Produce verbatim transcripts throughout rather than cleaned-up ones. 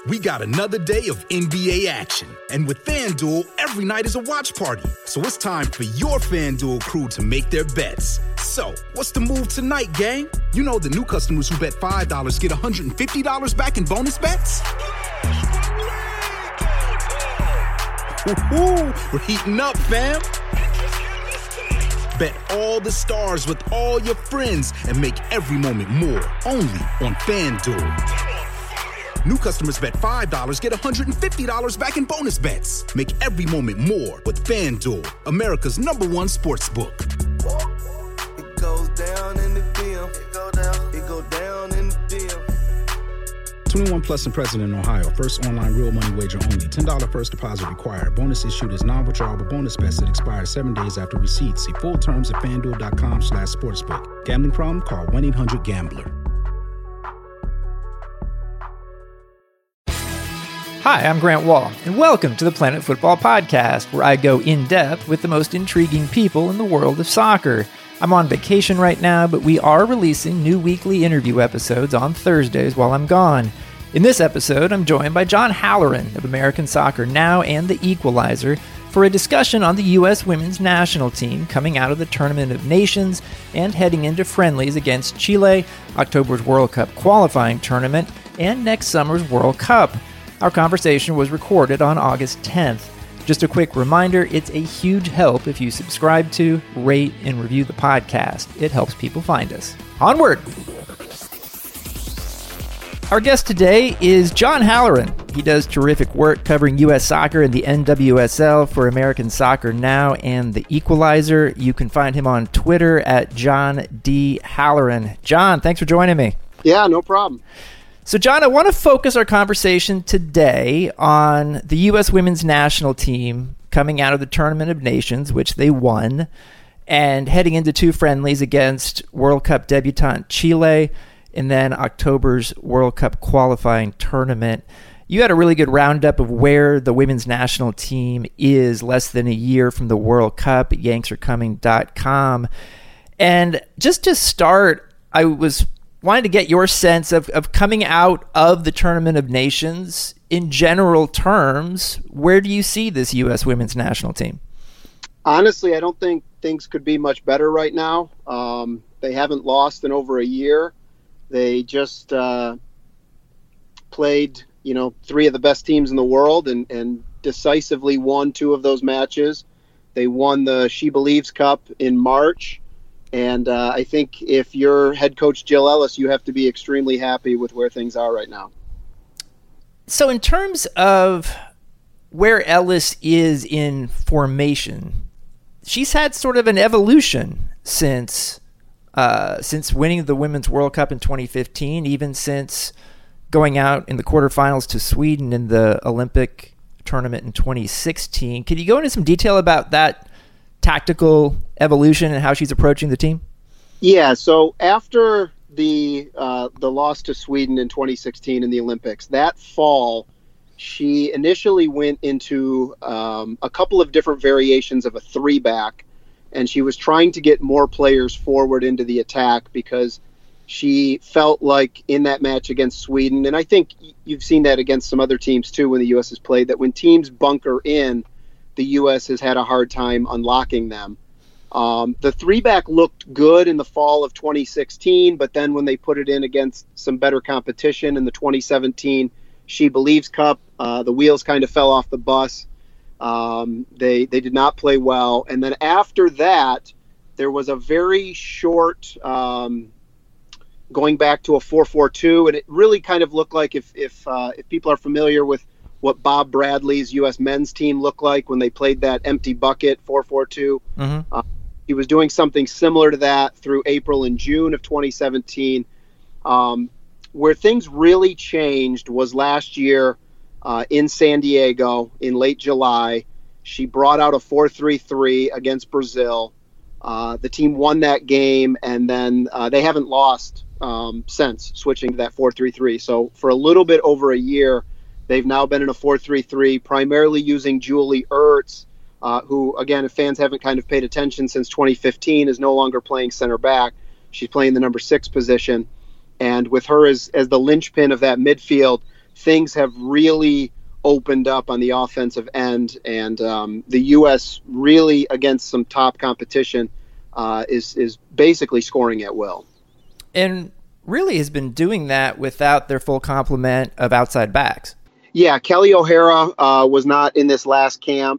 We got another day of N B A action. And with FanDuel, every night is a watch party. So it's time for your FanDuel crew to make their bets. So, what's the move tonight, gang? You know the new customers who bet five dollars get one hundred fifty dollars back in bonus bets? Woo-hoo, we're heating up, fam. Bet all the stars with all your friends and make every moment more. Only on FanDuel. New customers bet five dollars, get one hundred fifty dollars back in bonus bets. Make every moment more with FanDuel, America's number one sports book. It goes down in the D M. It go down. It go down in the D M. twenty-one plus and present in Ohio. First online real money wager only. ten dollars first deposit required. Bonus issued as non-withdrawable bonus bets that expire seven days after receipt. See full terms at FanDuel.com slash sportsbook. Gambling problem? Call one eight hundred gambler. Hi, I'm Grant Wall, and welcome to the Planet Football Podcast, where I go in-depth with the most intriguing people in the world of soccer. I'm on vacation right now, but we are releasing new weekly interview episodes on Thursdays while I'm gone. In this episode, I'm joined by John Halloran of American Soccer Now and The Equalizer for a discussion on the U S women's national team coming out of the Tournament of Nations and heading into friendlies against Chile, October's World Cup qualifying tournament, and next summer's World Cup. Our conversation was recorded on August tenth. Just a quick reminder, it's a huge help if you subscribe to, rate, and review the podcast. It helps people find us. Onward! Our guest today is John Halloran. He does terrific work covering U S soccer and the N W S L for American Soccer Now and The Equalizer. You can find him on Twitter at John D. Halloran. John, thanks for joining me. Yeah, no problem. So, John, I want to focus our conversation today on the U S women's national team coming out of the Tournament of Nations, which they won, and heading into two friendlies against World Cup debutant Chile and then October's World Cup qualifying tournament. You had a really good roundup of where the women's national team is less than a year from the World Cup at yanks are coming dot com. And just to start, I was wanted to get your sense of, of coming out of the Tournament of Nations in general terms. Where do you see this U S women's national team? Honestly, I don't think things could be much better right now. Um, they haven't lost in over a year. They just uh, played, you know, three of the best teams in the world and, and decisively won two of those matches. They won the She Believes Cup in March. And uh, I think if you're head coach Jill Ellis, you have to be extremely happy with where things are right now. So in terms of where Ellis is in formation, she's had sort of an evolution since uh, since winning the Women's World Cup in twenty fifteen, even since going out in the quarterfinals to Sweden in the Olympic tournament in twenty sixteen. Could you go into some detail about that tactical evolution and how she's approaching the team? Yeah, so after the uh, the loss to Sweden in twenty sixteen in the Olympics, that fall, she initially went into um, a couple of different variations of a three-back, and she was trying to get more players forward into the attack because she felt like in that match against Sweden, and I think you've seen that against some other teams too when the U S has played, that when teams bunker in, the U S has had a hard time unlocking them. Um, the three-back looked good in the fall of twenty sixteen, but then when they put it in against some better competition in the twenty seventeen She Believes Cup, uh, the wheels kind of fell off the bus. Um, they they did not play well. And then after that, there was a very short um, going back to a four four two, and it really kind of looked like if if uh, if people are familiar with what Bob Bradley's U S men's team looked like when they played that empty bucket four four two. Mm-hmm. Uh, he was doing something similar to that through April and June of twenty seventeen. Um, where things really changed was last year uh, in San Diego in late July. She brought out a four three three against Brazil. Uh, the team won that game, and then uh, they haven't lost um, since switching to that four three three. So for a little bit over a year, they've now been in a four three three, primarily using Julie Ertz, uh, who, again, if fans haven't kind of paid attention since twenty fifteen, is no longer playing center back. She's playing the number six position. And with her as, as the linchpin of that midfield, things have really opened up on the offensive end, and um, the U S really, against some top competition, uh, is is basically scoring at will. And really has been doing that without their full complement of outside backs. Yeah, Kelly O'Hara uh, was not in this last camp.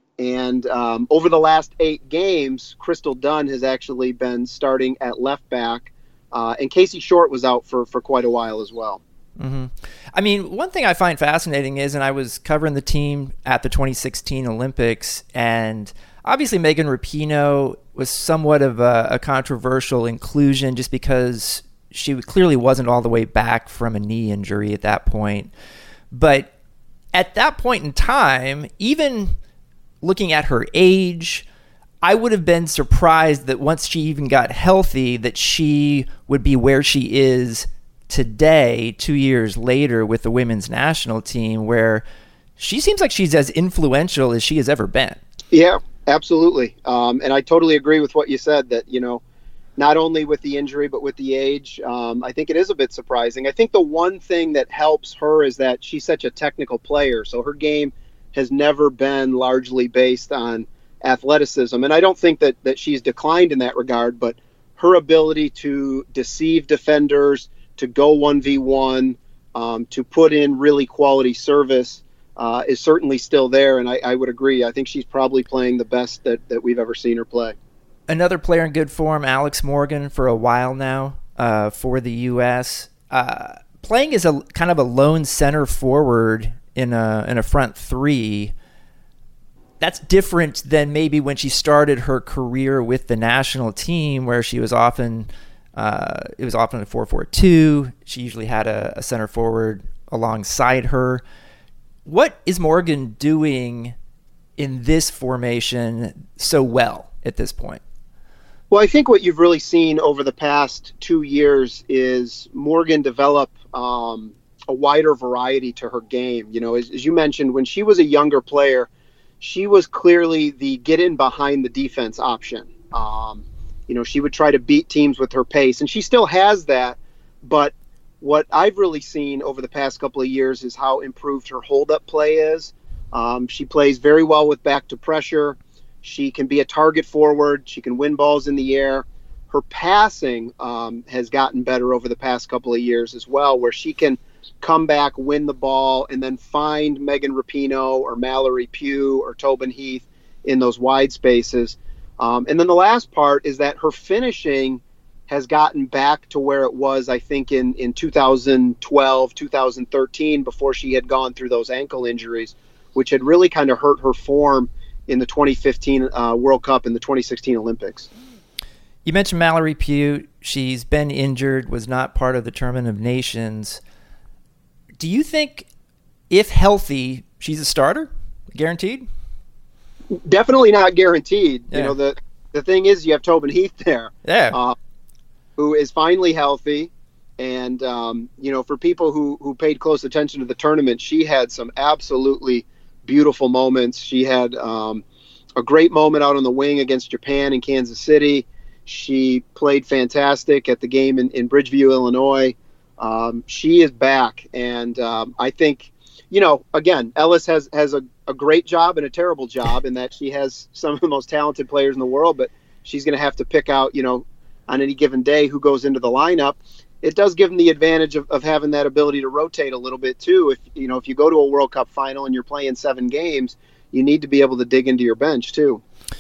And um, over the last eight games, Crystal Dunn has actually been starting at left back. Uh, and Casey Short was out for, for quite a while as well. Mm-hmm. I mean, one thing I find fascinating is, and I was covering the team at the twenty sixteen Olympics, and obviously Megan Rapinoe was somewhat of a, a controversial inclusion just because she clearly wasn't all the way back from a knee injury at that point. But at that point in time, even looking at her age, I would have been surprised that once she even got healthy, that she would be where she is today, two years later, with the women's national team, where she seems like she's as influential as she has ever been. Yeah, absolutely. Um, and I totally agree with what you said, that, you know, not only with the injury, but with the age, um, I think it is a bit surprising. I think the one thing that helps her is that she's such a technical player. So her game has never been largely based on athleticism. And I don't think that, that she's declined in that regard, but her ability to deceive defenders, to go one v one, um, to put in really quality service uh, is certainly still there. And I, I would agree. I think she's probably playing the best that, that we've ever seen her play. Another player in good form, Alex Morgan, for a while now uh, for the U S Uh, playing as a kind of a lone center forward in a in a front three. That's different than maybe when she started her career with the national team, where she was often uh, it was often a four four two. She usually had a, a center forward alongside her. What is Morgan doing in this formation so well at this point? Well, I think what you've really seen over the past two years is Morgan develop um, a wider variety to her game. You know, as, as you mentioned, when she was a younger player, she was clearly the get in behind the defense option. Um, you know, she would try to beat teams with her pace, and she still has that. But what I've really seen over the past couple of years is how improved her hold-up play is. Um, she plays very well with back to pressure. She can be a target forward. She can win balls in the air. Her passing um, has gotten better over the past couple of years as well, where she can come back, win the ball, and then find Megan Rapinoe or Mallory Pugh or Tobin Heath in those wide spaces. Um, and then the last part is that her finishing has gotten back to where it was, I think, in, in two thousand twelve, two thousand thirteen, before she had gone through those ankle injuries, which had really kind of hurt her form in the twenty fifteen uh, World Cup and the twenty sixteen Olympics. You mentioned Mallory Pugh. She's been injured, was not part of the Tournament of Nations. Do you think, if healthy, she's a starter? Guaranteed? Definitely not guaranteed. Yeah. You know, the, the thing is, you have Tobin Heath there, Yeah. uh, who is finally healthy. And, um, you know, for people who, who paid close attention to the tournament, she had some absolutely beautiful moments. She had um, a great moment out on the wing against Japan in Kansas City. She played fantastic at the game in, in Bridgeview, Illinois. Um, she is back. And um, I think, you know, again, Ellis has, has a, a great job and a terrible job in that she has some of the most talented players in the world, but she's going to have to pick out, you know, on any given day who goes into the lineup. It does give them the advantage of, of having that ability to rotate a little bit too. If you know, if you go to a World Cup final and you're playing seven games, you need to be able to dig into your bench too.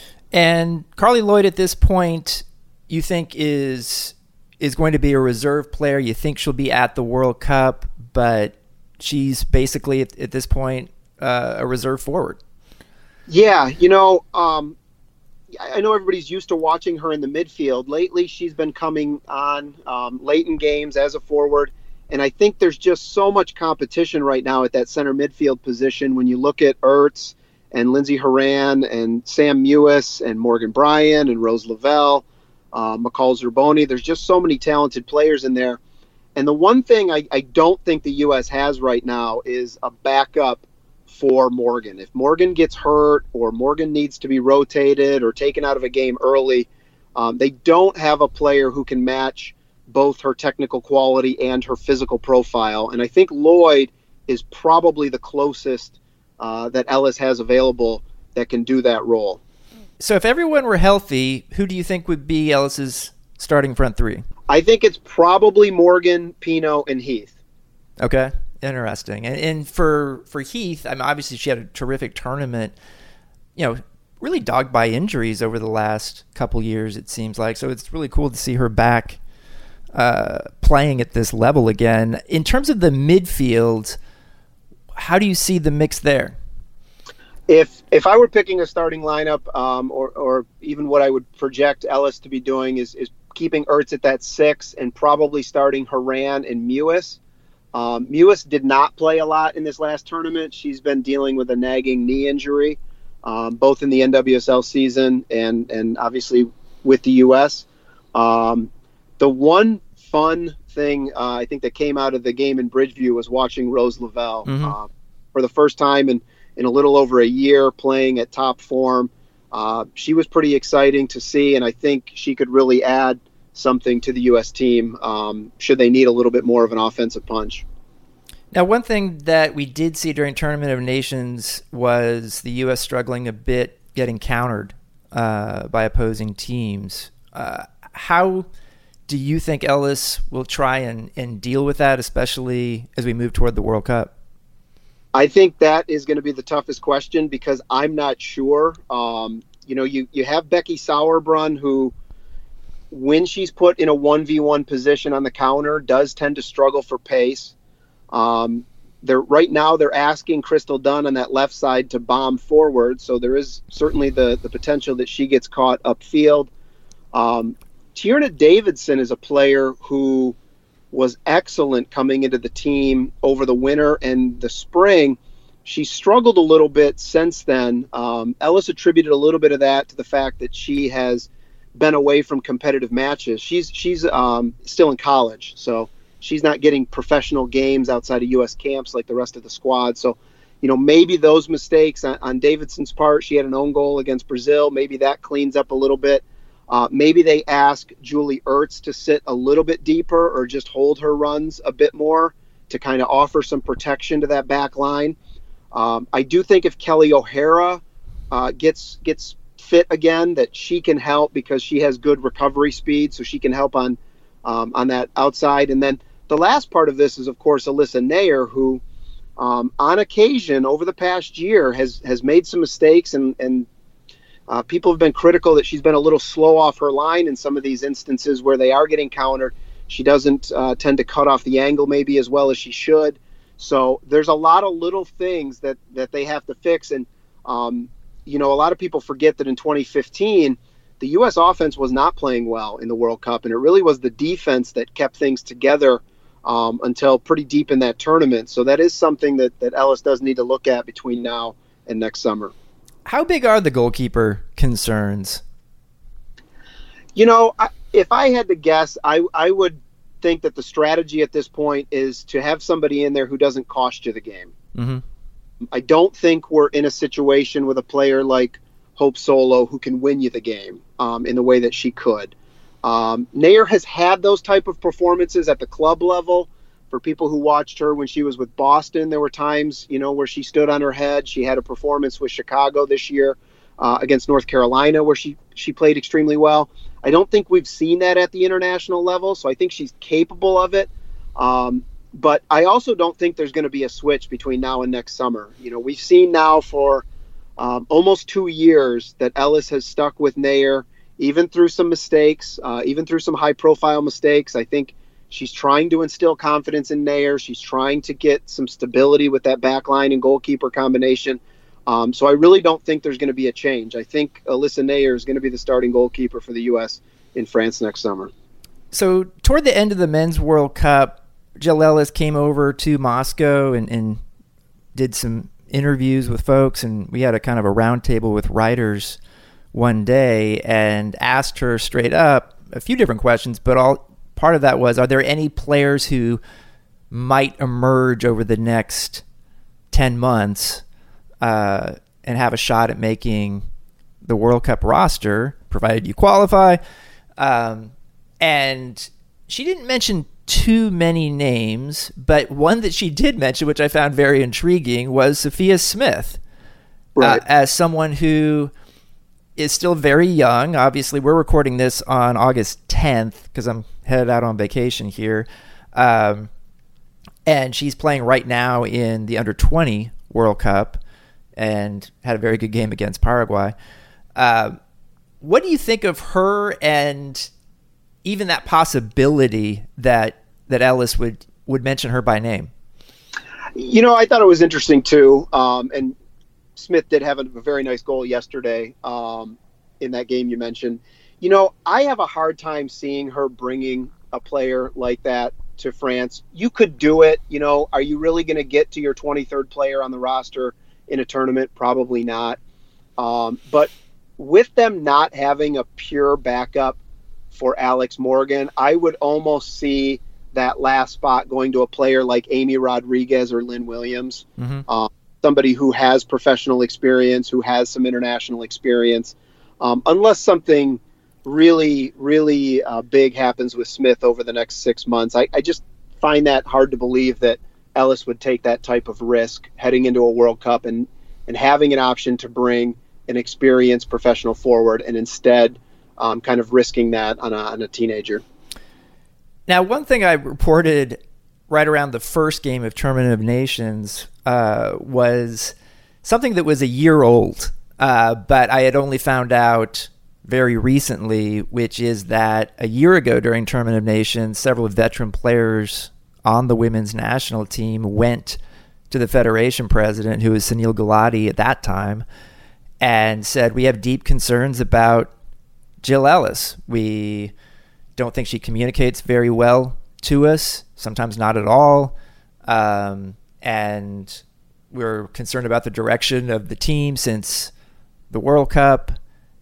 And Carly Lloyd at this point, you think is is going to be a reserve player. You think she'll be at the World Cup, but she's basically at, at this point uh, a reserve forward. Yeah, you know, um, I know everybody's used to watching her in the midfield. Lately, she's been coming on um, late in games as a forward, and I think there's just so much competition right now at that center midfield position. When you look at Ertz and Lindsey Horan and Sam Mewis and Morgan Bryan and Rose Lavelle, uh, McCall Zerboni, there's just so many talented players in there. And the one thing I, I don't think the U S has right now is a backup for Morgan. If Morgan gets hurt or Morgan needs to be rotated or taken out of a game early, um, they don't have a player who can match both her technical quality and her physical profile. And I think Lloyd is probably the closest uh, that Ellis has available that can do that role. So if everyone were healthy, who do you think would be Ellis's starting front three? I think it's probably Morgan, Pino, and Heath. Okay, interesting. And, and for for Heath, I mean, obviously she had a terrific tournament, you know, really dogged by injuries over the last couple years, it seems like. So it's really cool to see her back uh, playing at this level again. In terms of the midfield, how do you see the mix there? If if I were picking a starting lineup, um, or or even what I would project Ellis to be doing is is keeping Ertz at that six and probably starting Horan and Mewis. Um, Mewis did not play a lot in this last tournament. She's been dealing with a nagging knee injury, um, both in the N W S L season and and obviously with the U S. Um, the one fun thing uh, I think that came out of the game in Bridgeview was watching Rose Lavelle mm-hmm. uh, for the first time in in a little over a year playing at top form. Uh, she was pretty exciting to see, and I think she could really add something to the U S team um, should they need a little bit more of an offensive punch. Now, one thing that we did see during Tournament of Nations was the U S struggling a bit getting countered uh, by opposing teams. Uh, how do you think Ellis will try and, and deal with that, especially as we move toward the World Cup? I think that is going to be the toughest question because I'm not sure. Um, you know, you, you have Becky Sauerbrunn, who, when she's put in a one v one position on the counter, does tend to struggle for pace. Um, they're right now they're asking Crystal Dunn on that left side to bomb forward, so there is certainly the, the potential that she gets caught upfield. Um, Tierna Davidson is a player who was excellent coming into the team over the winter and the spring. She struggled a little bit since then. Um, Ellis attributed a little bit of that to the fact that she has been away from competitive matches. She's she's um, still in college, so she's not getting professional games outside of U S camps like the rest of the squad. So, you know, maybe those mistakes on, on Davidson's part, she had an own goal against Brazil, maybe that cleans up a little bit. Uh, maybe they ask Julie Ertz to sit a little bit deeper or just hold her runs a bit more to kind of offer some protection to that back line. Um, I do think if Kelly O'Hara uh, gets gets fit again, that she can help because she has good recovery speed, so she can help on um, on that outside. And then the last part of this is, of course, Alyssa Naeher, who um, on occasion over the past year has has made some mistakes and and Uh, people have been critical that she's been a little slow off her line in some of these instances where they are getting countered. She doesn't uh, tend to cut off the angle maybe as well as she should. So there's a lot of little things that, that they have to fix. And, um, you know, a lot of people forget that in twenty fifteen, the U S offense was not playing well in the World Cup. And it really was the defense that kept things together um, until pretty deep in that tournament. So that is something that, that Ellis does need to look at between now and next summer. How big are the goalkeeper concerns? You know, I, if I had to guess, I, I would think that the strategy at this point is to have somebody in there who doesn't cost you the game. Mm-hmm. I don't think we're in a situation with a player like Hope Solo who can win you the game um, in the way that she could. Um, Naeher has had those type of performances at the club level. For people who watched her when she was with Boston, there were times, you know, where she stood on her head. She had a performance with Chicago this year uh, against North Carolina where she, she played extremely well. I don't think we've seen that at the international level, so I think she's capable of it. Um, but I also don't think there's going to be a switch between now and next summer. You know, we've seen now for um, almost two years that Ellis has stuck with Naeher, even through some mistakes, uh, even through some high-profile mistakes. I think she's trying to instill confidence in Naeher. She's trying to get some stability with that back line and goalkeeper combination. Um, so I really don't think there's going to be a change. I think Alyssa Naeher is going to be the starting goalkeeper for the U S in France next summer. So toward the end of the Men's World Cup, Jill Ellis came over to Moscow and, and did some interviews with folks, and we had a kind of a roundtable with writers one day and asked her straight up a few different questions, but all part of that was, are there any players who might emerge over the next ten months uh, and have a shot at making the World Cup roster, provided you qualify? Um, and she didn't mention too many names, but one that she did mention, which I found very intriguing, was Sophia Smith, right. uh, as someone who is still very young. Obviously, we're recording this on August tenth because I'm headed out on vacation here. Um, and she's playing right now in the under twenty World Cup and had a very good game against Paraguay. Uh, what do you think of her and even that possibility that that Ellis would, would mention her by name? You know, I thought it was interesting too. Um, and Smith did have a, a very nice goal yesterday um, in that game you mentioned. You know, I have a hard time seeing her bringing a player like that to France. You could do it. You know, are you really going to get to your twenty-third player on the roster in a tournament? Probably not. Um, but with them not having a pure backup for Alex Morgan, I would almost see that last spot going to a player like Amy Rodriguez or Lynn Williams, mm-hmm. um, somebody who has professional experience, who has some international experience. Um, unless something really, really uh, big happens with Smith over the next six months, I, I just find that hard to believe that Ellis would take that type of risk heading into a World Cup and, and having an option to bring an experienced professional forward and instead um, kind of risking that on a, on a teenager. Now, one thing I reported right around the first game of Tournament of Nations uh, was something that was a year old, uh, but I had only found out very recently, which is that a year ago during Tournament of Nations, several veteran players on the women's national team went to the Federation president, who was Sunil Gulati at that time, and said, we have deep concerns about Jill Ellis. We don't think she communicates very well to us, sometimes not at all. Um, and we're concerned about the direction of the team since the World Cup.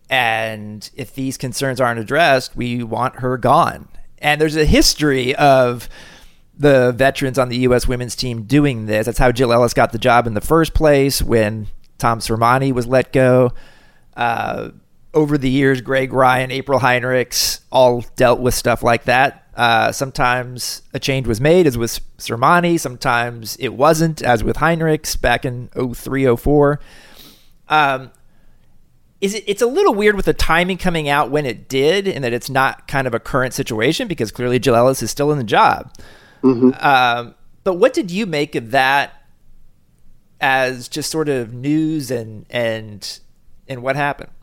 And if these concerns aren't addressed, we want her gone. And there's a history of the veterans on the U S women's team doing this. That's how Jill Ellis got the job in the first place when Tom Sermanni was let go. Uh, over the years, Greg Ryan, April Heinrichs all dealt with stuff like that. Uh, sometimes a change was made, as with Sermanni. Sometimes it wasn't, as with Heinrichs back in oh three oh four. Um, is it, it's a little weird with the timing coming out when it did, and that it's not kind of a current situation because clearly Jill Ellis is still in the job. Mm-hmm. Um, but what did you make of that as just sort of news and and and what happened?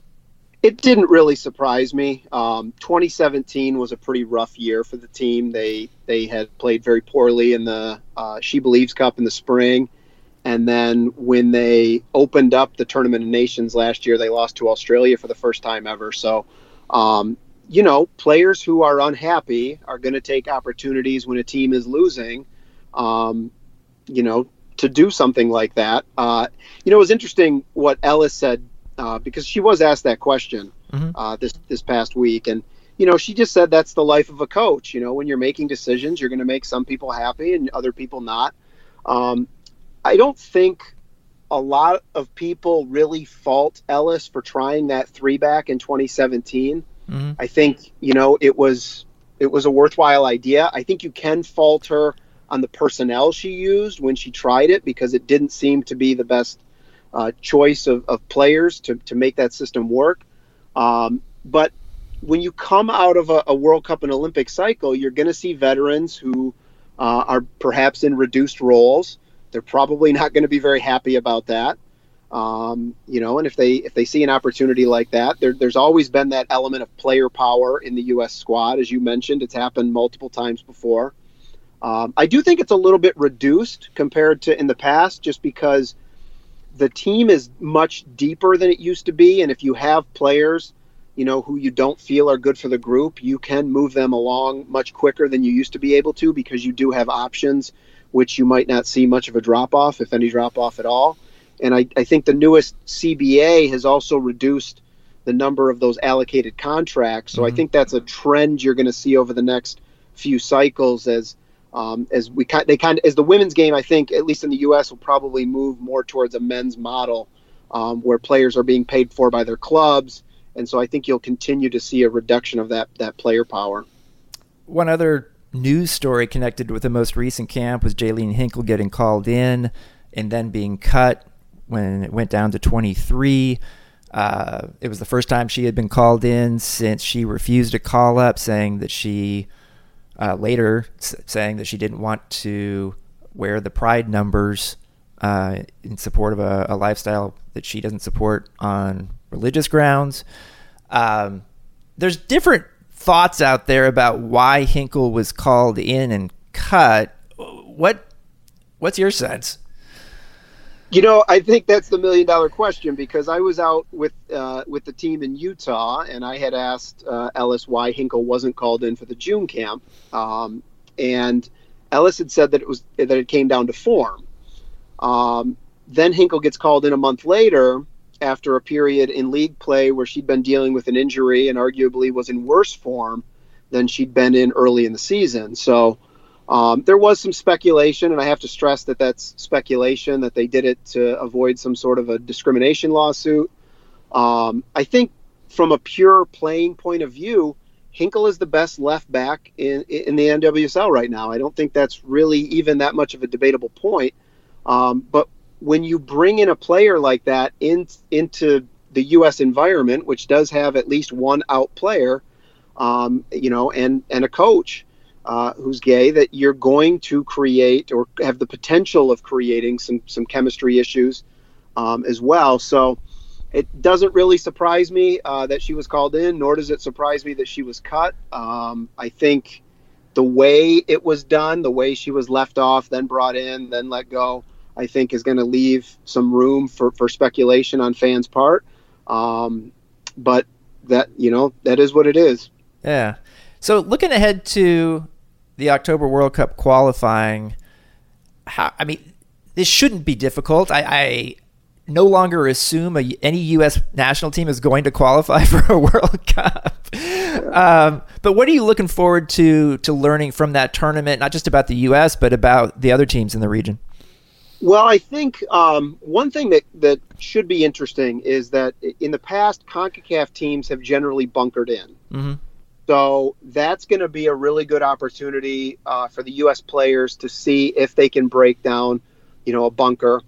It didn't really surprise me. Um, twenty seventeen was a pretty rough year for the team. They they had played very poorly in the uh, She Believes Cup in the spring. And then when they opened up the Tournament of Nations last year, they lost to Australia for the first time ever. So, um, you know, players who are unhappy are going to take opportunities when a team is losing, um, you know, to do something like that. Uh, you know, it was interesting what Ellis said, uh, because she was asked that question mm-hmm. uh, this, this past week. And, you know, she just said that's the life of a coach. You know, when you're making decisions, you're going to make some people happy and other people not. Um, I don't think a lot of people really fault Ellis for trying that three back in twenty seventeen. Mm-hmm. I think, you know, it was it was a worthwhile idea. I think you can fault her on the personnel she used when she tried it, because it didn't seem to be the best uh, choice of, of players to, to make that system work. Um, but when you come out of a, a World Cup and Olympic cycle, you're going to see veterans who uh, are perhaps in reduced roles. They're probably not going to be very happy about that. Um, you know, and if they if they see an opportunity like that, there, there's always been that element of player power in the U S squad. As you mentioned, it's happened multiple times before. Um, I do think it's a little bit reduced compared to in the past, just because the team is much deeper than it used to be. And if you have players, you know, who you don't feel are good for the group, you can move them along much quicker than you used to be able to, because you do have options, which you might not see much of a drop-off, if any drop-off at all. And I, I think the newest C B A has also reduced the number of those allocated contracts. So mm-hmm. I think that's a trend you're going to see over the next few cycles as um, as we they kind of as the women's game, I think, at least in the U S, will probably move more towards a men's model um, where players are being paid for by their clubs. And so I think you'll continue to see a reduction of that that player power. One other news story connected with the most recent camp was Jaelene Hinkle getting called in and then being cut when it went down to twenty-three. Uh, it was the first time she had been called in since she refused to call up, saying that she uh, later s- saying that she didn't want to wear the pride numbers uh, in support of a, a lifestyle that she doesn't support on religious grounds. Um, there's different thoughts out there about why Hinkle was called in and cut. What what's your sense? You know, I think that's the million dollar question, because I was out with uh, with the team in Utah, and I had asked uh, Ellis why Hinkle wasn't called in for the June camp, um, and Ellis had said that it was that it came down to form. Um, then Hinkle gets called in a month later after a period in league play where she'd been dealing with an injury and arguably was in worse form than she'd been in early in the season. So um, there was some speculation, and I have to stress that that's speculation, that they did it to avoid some sort of a discrimination lawsuit. Um, I think from a pure playing point of view, Hinkle is the best left back in, in the N W S L right now. I don't think that's really even that much of a debatable point. Um, but when you bring in a player like that in, into the U S environment, which does have at least one out player, um, you know, and, and a coach uh, who's gay, that you're going to create or have the potential of creating some, some chemistry issues um, as well. So it doesn't really surprise me uh, that she was called in, nor does it surprise me that she was cut. Um, I think the way it was done, the way she was left off, then brought in, then let go, I think is going to leave some room for, for speculation on fans' part. Um, but that, you know, that is what it is. Yeah. So looking ahead to the October World Cup qualifying, how, I mean, this shouldn't be difficult. I, I no longer assume a, any U S national team is going to qualify for a World Cup. Um, but what are you looking forward to, to learning from that tournament, not just about the U S, but about the other teams in the region? Well, I think um, one thing that, that should be interesting is that in the past, CONCACAF teams have generally bunkered in. Mm-hmm. So that's going to be a really good opportunity uh, for the U S players to see if they can break down, you know, a bunker.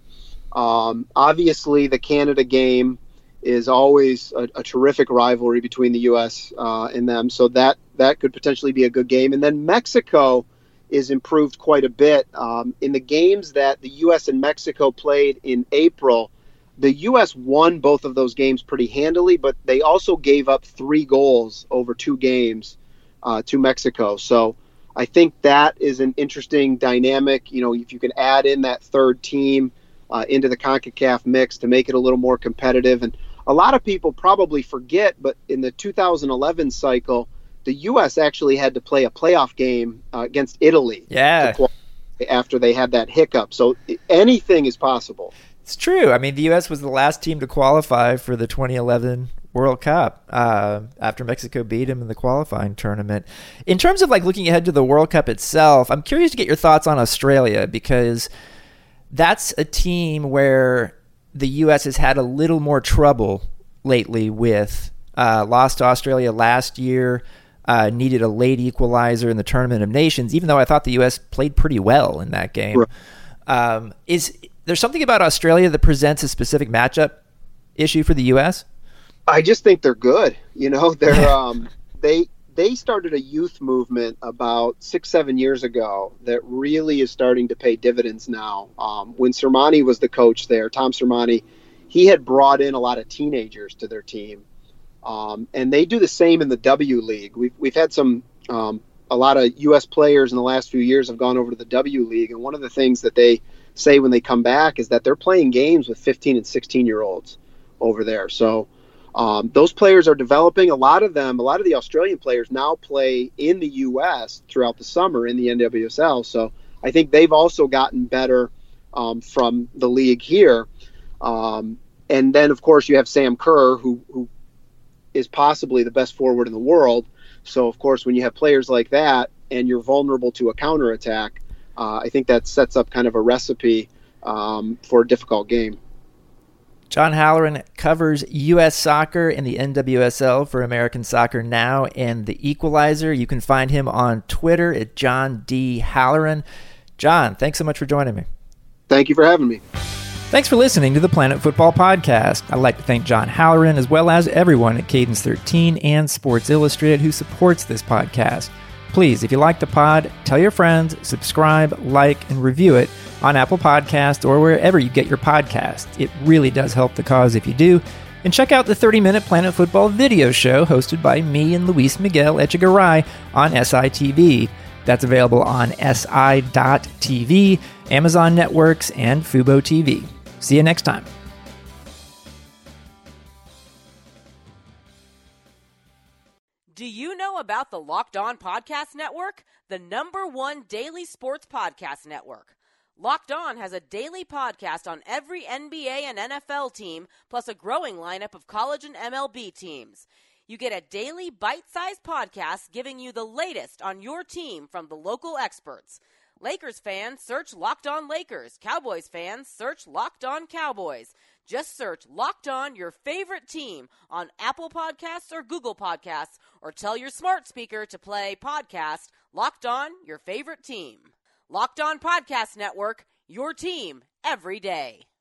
Um, obviously, the Canada game is always a, a terrific rivalry between the U S uh, and them. So that, that could potentially be a good game. And then Mexico is improved quite a bit. Um, in the games that the U S and Mexico played in April, the U S won both of those games pretty handily, but they also gave up three goals over two games uh, to Mexico. So I think that is an interesting dynamic. You know, if you can add in that third team uh, into the CONCACAF mix to make it a little more competitive. And a lot of people probably forget, but in the two thousand eleven cycle, the U S actually had to play a playoff game uh, against Italy. Yeah. After they had that hiccup. So anything is possible. It's true. I mean, the U S was the last team to qualify for the twenty eleven World Cup uh, after Mexico beat them in the qualifying tournament. In terms of like looking ahead to the World Cup itself, I'm curious to get your thoughts on Australia, because that's a team where the U S has had a little more trouble lately with. Uh, lost to Australia last year. Uh, needed a late equalizer in the Tournament of Nations, even though I thought the U S played pretty well in that game. Right. Um, is there something about Australia that presents a specific matchup issue for the U S? I just think they're good. You know, they're um, they they started a youth movement about six, seven years ago that really is starting to pay dividends now. Um, when Sermani was the coach there, Tom Sermani, he had brought in a lot of teenagers to their team. Um, and they do the same in the W League. We've, we've had some, um, a lot of U S players in the last few years have gone over to the W League. And one of the things that they say when they come back is that they're playing games with fifteen and sixteen year olds over there. So um, those players are developing. A lot of them, a lot of the Australian players now play in the U S throughout the summer in the N W S L. So I think they've also gotten better um, from the league here. Um, and then, of course, you have Sam Kerr, who, who is possibly the best forward in the world. So, of course, when you have players like that and you're vulnerable to a counterattack, uh, I think that sets up kind of a recipe um, for a difficult game. John Halloran covers U S soccer and the N W S L for American Soccer Now and The Equalizer. You can find him on Twitter at John D. Halloran. John, thanks so much for joining me. Thank you for having me. Thanks for listening to the Planet Football Podcast. I'd like to thank John Halloran as well as everyone at Cadence thirteen and Sports Illustrated who supports this podcast. Please, if you like the pod, tell your friends, subscribe, like, and review it on Apple Podcasts or wherever you get your podcasts. It really does help the cause if you do. And check out the thirty-minute Planet Football video show hosted by me and Luis Miguel Echegaray on S I T V. That's available on S I dot T V, Amazon Networks, and Fubo T V. See you next time. Do you know about the Locked On Podcast Network? The number one daily sports podcast network. Locked On has a daily podcast on every N B A and N F L team, plus a growing lineup of college and M L B teams. You get a daily bite-sized podcast giving you the latest on your team from the local experts. Lakers fans, search Locked On Lakers. Cowboys fans, search Locked On Cowboys. Just search Locked On, your favorite team, on Apple Podcasts or Google Podcasts, or tell your smart speaker to play podcast Locked On, your favorite team. Locked On Podcast Network, your team every day.